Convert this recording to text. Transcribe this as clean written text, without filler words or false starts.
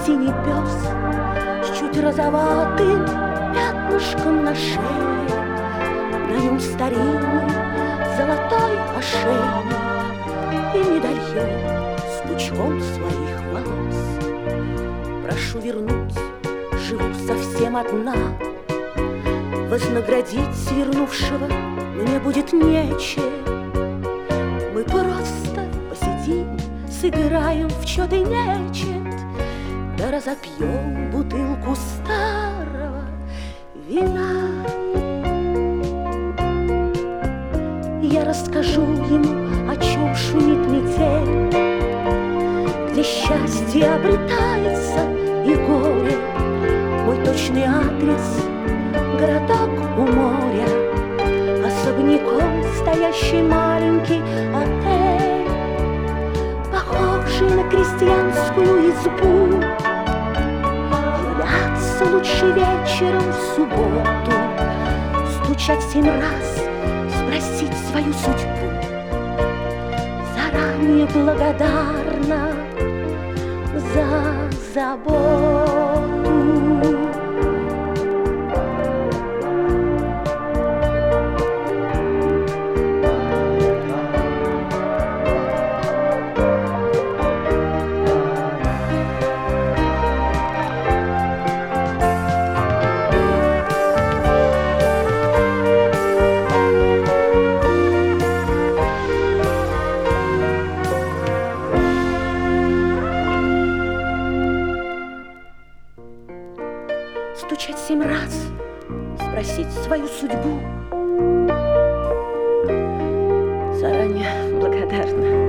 синий пес с чуть розоватым пятнышком на шее. На нем старинный золотой ошейник и медальон с пучком своих волос. Прошу вернуть, живу совсем одна. Вознаградить свернувшего мне будет нечем. Мы просто посидим, сыграем в чёт и нечет, да разопьем бутылку старого вина. Я расскажу ему, о чем шумит метель, где счастье обретается и горе. Мой точный адрес — городок у моря, особняком стоящий маленький отель, похожий на крестьянскую избу. Являться лучше вечером в субботу, стучать 7 раз, спросить свою судьбу. Заранее благодарна за заботу. Стучать 7 раз, спросить свою судьбу. Заранее благодарна.